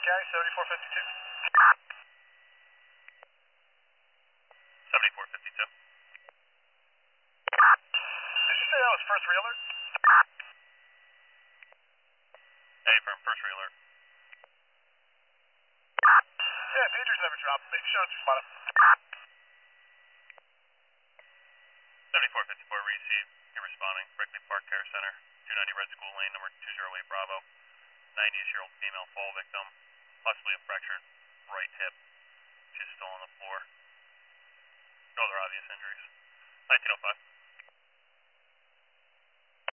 Clark County, 7452. 7452. Did you say that was first realer? Hey, from first realer. Yeah, pagers never dropped. Make sure it's responded. 7454 received. You're responding. Berkeley Park Care Center. 290 Red School Lane, number 208 Bravo. 90-year-old female fall victim. Possibly a fractured right hip. She's still on the floor. No other obvious injuries. 1905.